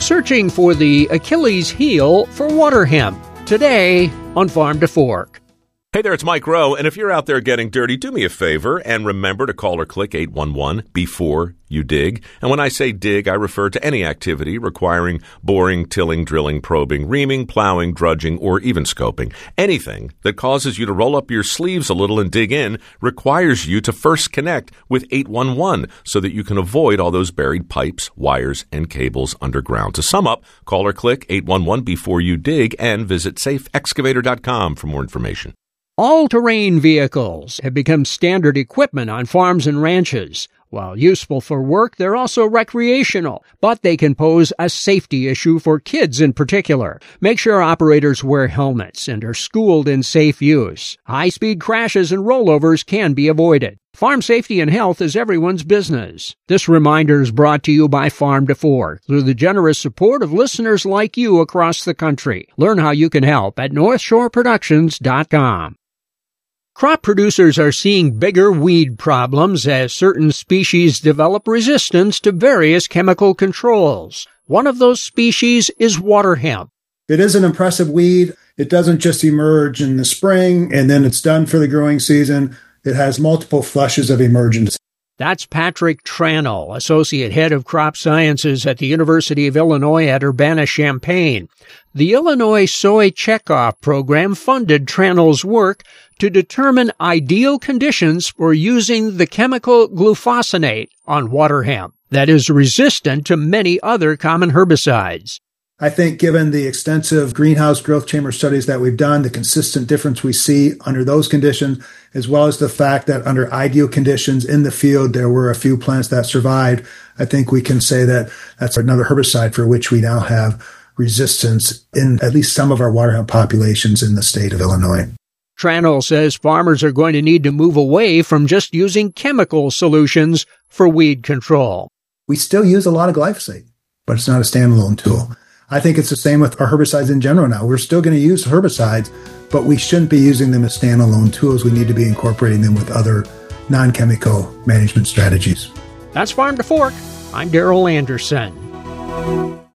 searching for the Achilles heel for water hemp. Today on Farm to Fork. Hey there, it's Mike Rowe, and if you're out there getting dirty, do me a favor and remember to call or click 811 before you dig. And when I say dig, I refer to any activity requiring boring, tilling, drilling, probing, reaming, plowing, drudging, or even scoping. Anything that causes you to roll up your sleeves a little and dig in requires you to first connect with 811 so that you can avoid all those buried pipes, wires, and cables underground. To sum up, call or click 811 before you dig and visit safeexcavator.com for more information. All-terrain vehicles have become standard equipment on farms and ranches. While useful for work, they're also recreational, but they can pose a safety issue for kids in particular. Make sure operators wear helmets and are schooled in safe use. High-speed crashes and rollovers can be avoided. Farm safety and health is everyone's business. This reminder is brought to you by Farm to Fork through the generous support of listeners like you across the country. Learn how you can help at NorthshoreProductions.com. Crop producers are seeing bigger weed problems as certain species develop resistance to various chemical controls. One of those species is water hemp. It is an impressive weed. It doesn't just emerge in the spring and then it's done for the growing season. It has multiple flushes of emergence. That's Patrick Tranel, Associate Head of Crop Sciences at the University of Illinois at Urbana-Champaign. The Illinois Soy Checkoff program funded Tranel's work to determine ideal conditions for using the chemical glufosinate on water hemp that is resistant to many other common herbicides. I think given the extensive greenhouse growth chamber studies that we've done, the consistent difference we see under those conditions, as well as the fact that under ideal conditions in the field, there were a few plants that survived, I think we can say that that's another herbicide for which we now have resistance in at least some of our water hemp populations in the state of Illinois. Tranel says farmers are going to need to move away from just using chemical solutions for weed control. We still use a lot of glyphosate, but it's not a standalone tool. I think it's the same with our herbicides in general now. We're still going to use herbicides, but we shouldn't be using them as standalone tools. We need to be incorporating them with other non-chemical management strategies. That's Farm to Fork. I'm Darrell Anderson.